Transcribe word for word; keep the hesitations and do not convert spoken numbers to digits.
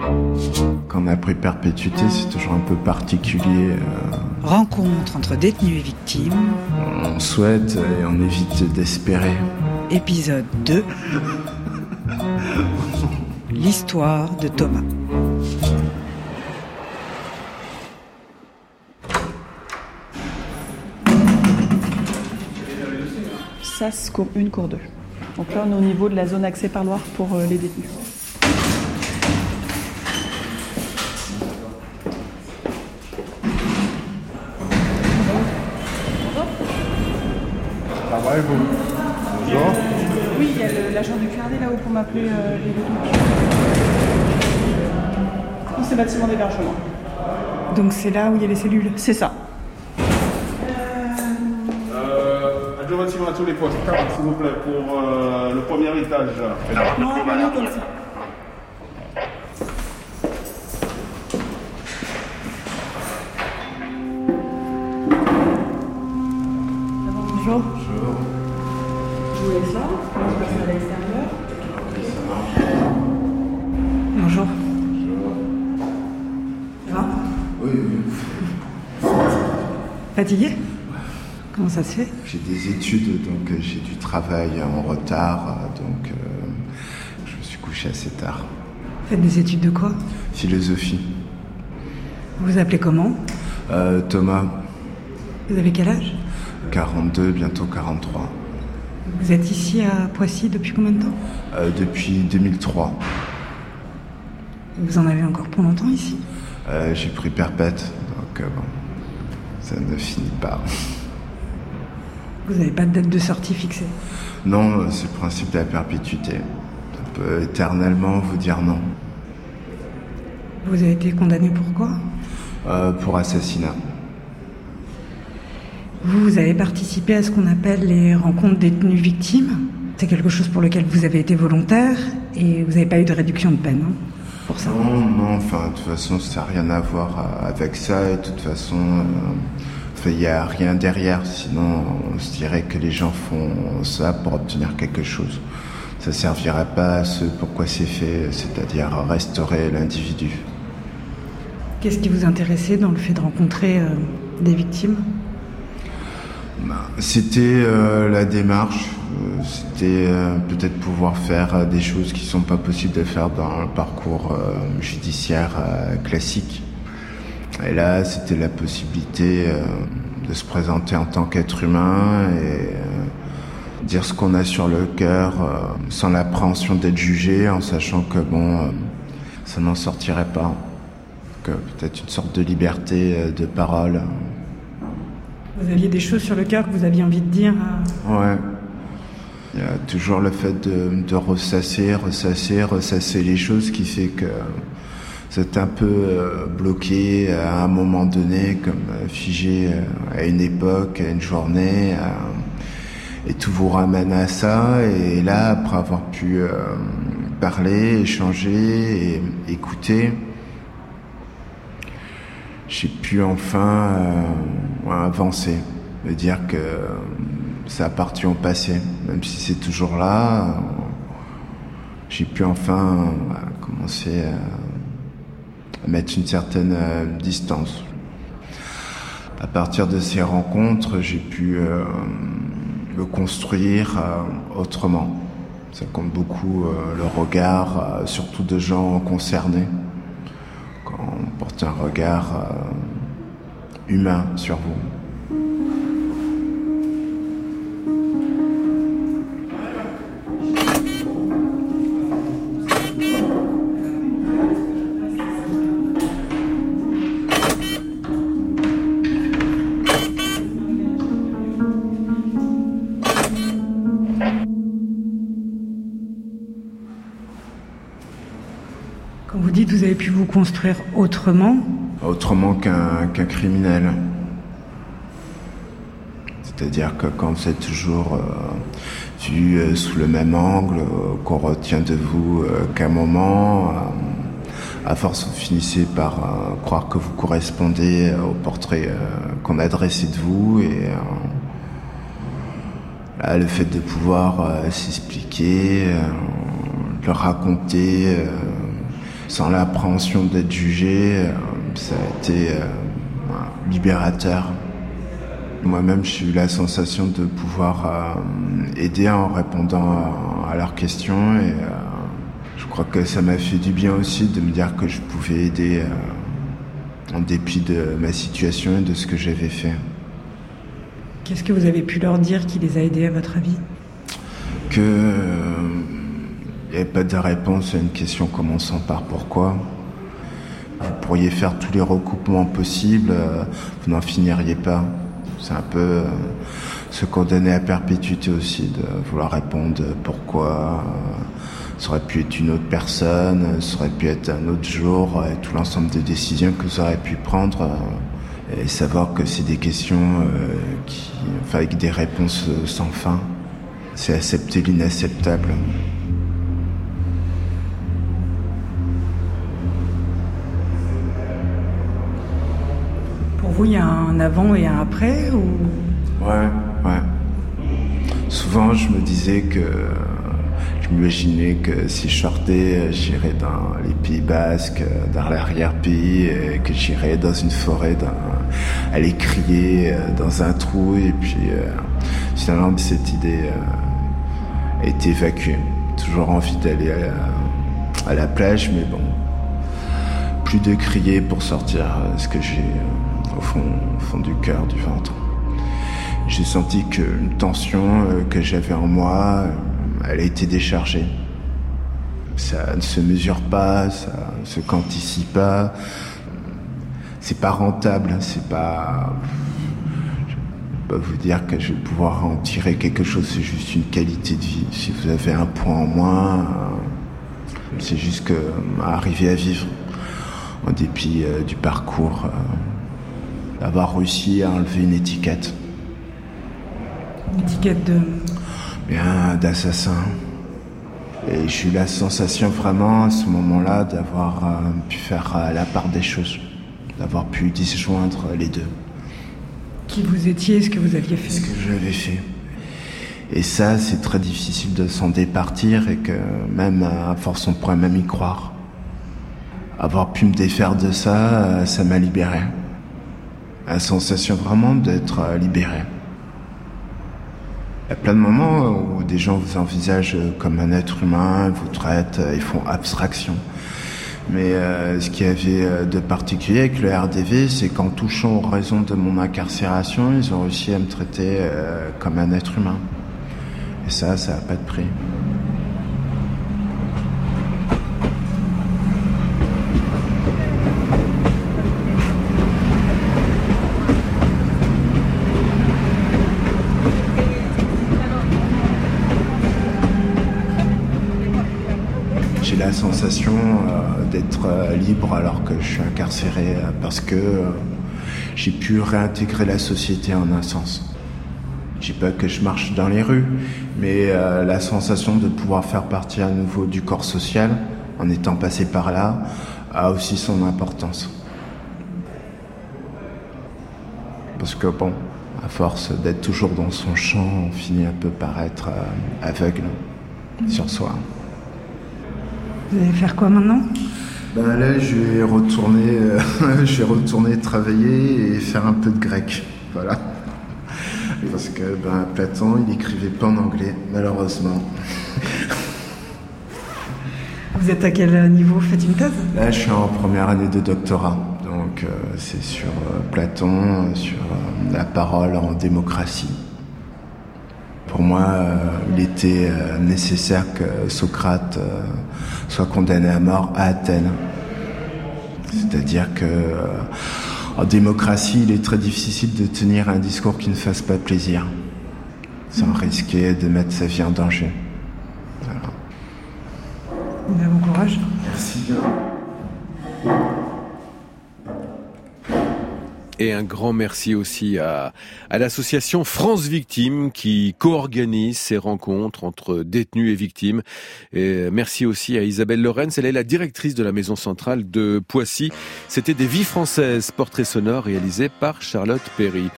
Quand on a pris perpétuité, c'est toujours un peu particulier. Euh... Rencontre entre détenus et victimes. On souhaite et on évite d'espérer. Épisode deux. L'histoire de Thomas. S A S cours un, cours deux. Donc là, on est au niveau de la zone accès parloir pour euh, les détenus. Ça va et vous ? Bonjour. Oui, il y a le, l'agent du Q R D là-haut pour m'appeler euh, les détenus. Non, c'est bâtiment d'hébergement. Donc c'est là où il y a les cellules ? C'est ça. Bâtiment à tous les postes, quarante s'il vous plaît, pour euh, le premier étage. Non, non, non, comme ça. Bonjour. Bonjour. Je vous laisse là, je passe à l'extérieur. Bonjour. Bonjour. Ça va ? Oui, oui. Fatigué ? Comment ça se fait ? J'ai des études, donc euh, j'ai du travail en retard, euh, donc euh, je me suis couché assez tard. Vous faites des études de quoi ? Philosophie. Vous vous appelez comment ? Euh, Thomas, Vous avez quel âge ? quarante-deux, bientôt quarante-trois. Vous êtes ici à Poissy depuis combien de temps ? Euh, depuis deux mille trois. Vous en avez encore pour longtemps ici ? Euh, j'ai pris perpète, donc euh, bon, ça ne finit pas. Vous n'avez pas de date de sortie fixée ? Non, c'est le principe de la perpétuité. On peut éternellement vous dire non. Vous avez été condamné pour quoi ? Euh, pour assassinat. Vous, vous avez participé à ce qu'on appelle les rencontres détenus victimes. C'est quelque chose pour lequel vous avez été volontaire et vous n'avez pas eu de réduction de peine, hein, pour ça. Non, non, enfin, de toute façon, ça n'a rien à voir avec ça. Et de toute façon, euh, il n'y a rien derrière. Sinon, on se dirait que les gens font ça pour obtenir quelque chose. Ça ne servirait pas à ce pourquoi c'est fait, c'est-à-dire restaurer l'individu. Qu'est-ce qui vous intéressait dans le fait de rencontrer euh, des victimes ? C'était euh, la démarche, euh, c'était euh, peut-être pouvoir faire euh, des choses qui ne sont pas possibles de faire dans le parcours euh, judiciaire euh, classique. Et là, c'était la possibilité euh, de se présenter en tant qu'être humain et euh, dire ce qu'on a sur le cœur euh, sans l'appréhension d'être jugé, en sachant que bon, euh, ça n'en sortirait pas. Que peut-être une sorte de liberté euh, de parole. Vous aviez des choses sur le cœur que vous aviez envie de dire à... Ouais. Il y a toujours le fait de, de ressasser, ressasser, ressasser les choses qui fait que c'est un peu euh, bloqué à un moment donné, comme euh, figé euh, à une époque, à une journée, euh, et tout vous ramène à ça. Et là, après avoir pu euh, parler, échanger et écouter, j'ai pu enfin euh, avancer, me dire que euh, ça appartient au passé, même si c'est toujours là. Euh, j'ai pu enfin euh, commencer à, à mettre une certaine euh, distance. À partir de ces rencontres, j'ai pu euh, me construire euh, autrement. Ça compte beaucoup euh, le regard, euh, surtout de gens concernés. On porte un regard euh, humain sur vous. Quand vous dites que vous avez pu vous construire autrement... Autrement qu'un, qu'un criminel. C'est-à-dire que quand vous êtes toujours euh, vu euh, sous le même angle, euh, qu'on retient de vous euh, qu'un moment, euh, à force vous finissez par euh, croire que vous correspondez au portrait euh, qu'on a dressé de vous, et euh, là, le fait de pouvoir euh, s'expliquer, euh, le raconter, euh, sans l'appréhension d'être jugé, euh, ça a été euh, libérateur. Moi-même, j'ai eu la sensation de pouvoir euh, aider en répondant à, à leurs questions et euh, je crois que ça m'a fait du bien aussi de me dire que je pouvais aider euh, en dépit de ma situation et de ce que j'avais fait. Qu'est-ce que vous avez pu leur dire qui les a aidés à votre avis ? Que il n'y avait pas de réponse à une question commençant par pourquoi. Vous pourriez faire tous les recoupements possibles, euh, vous n'en finiriez pas. C'est un peu euh, se condamner à perpétuité aussi, de vouloir répondre pourquoi. Euh, ça aurait pu être une autre personne, ça aurait pu être un autre jour, et tout l'ensemble des décisions que vous aurez pu prendre. Euh, et savoir que c'est des questions euh, qui, enfin, avec des réponses sans fin. C'est accepter l'inacceptable. Pour vous, il y a un avant et un après ou... Ouais, ouais. Souvent, je me disais que... Je m'imaginais que si je sortais, j'irais dans les Pays Basques, dans l'arrière-pays, et que j'irais dans une forêt, dans, aller crier dans un trou, et puis euh, finalement, cette idée euh, a été évacuée. Toujours envie d'aller à, à la plage, mais bon, plus de crier pour sortir ce que j'ai au fond, au fond du cœur, du ventre. J'ai senti qu'une tension que j'avais en moi, elle a été déchargée. Ça ne se mesure pas, ça ne se quantifie pas. C'est pas rentable, c'est pas... Je peux pas vous dire que je vais pouvoir en tirer quelque chose, c'est juste une qualité de vie. Si vous avez un point en moins, c'est juste que arriver à vivre, en dépit euh, du parcours, euh, d'avoir réussi à enlever une étiquette. Une étiquette de... Bien, d'assassin. Et j'ai eu la sensation vraiment à ce moment-là d'avoir euh, pu faire euh, la part des choses, d'avoir pu disjoindre les deux. Qui vous étiez, ce que vous aviez fait. Ce que j'avais fait. Et ça, c'est très difficile de s'en départir et que même à force, on pourrait même y croire. Avoir pu me défaire de ça, ça m'a libéré. La sensation vraiment d'être libéré. Il y a plein de moments où des gens vous envisagent comme un être humain, vous traitent, ils font abstraction. Mais euh, ce qu'il y avait de particulier avec le R D V, c'est qu'en touchant aux raisons de mon incarcération, ils ont réussi à me traiter euh, comme un être humain. Et ça, ça n'a pas de prix. J'ai la sensation euh, d'être euh, libre alors que je suis incarcéré euh, parce que euh, j'ai pu réintégrer la société en un sens. Je dis pas que je marche dans les rues, mais euh, la sensation de pouvoir faire partie à nouveau du corps social en étant passé par là a aussi son importance. Parce que bon, à force d'être toujours dans son champ, on finit un peu par être euh, aveugle sur soi. Vous allez faire quoi maintenant ? Ben là, je vais retourner, euh, je vais retourner travailler et faire un peu de grec, voilà. Parce que ben Platon, il écrivait pas en anglais, malheureusement. Vous êtes à quel niveau ? Vous faites une thèse ? Là, je suis en première année de doctorat, donc euh, c'est sur euh, Platon, sur euh, la parole en démocratie. Pour moi, euh, il était euh, nécessaire que Socrate euh, soit condamné à mort à Athènes. C'est-à-dire que euh, en démocratie, il est très difficile de tenir un discours qui ne fasse pas plaisir, sans risquer de mettre sa vie en danger. Voilà. Bon courage. Merci bien. Et un grand merci aussi à, à l'association France Victimes qui co-organise ces rencontres entre détenus et victimes. Et merci aussi à Isabelle Lorenz, elle est la directrice de la Maison Centrale de Poissy. C'était des vies françaises, portrait sonore réalisé par Charlotte Perry.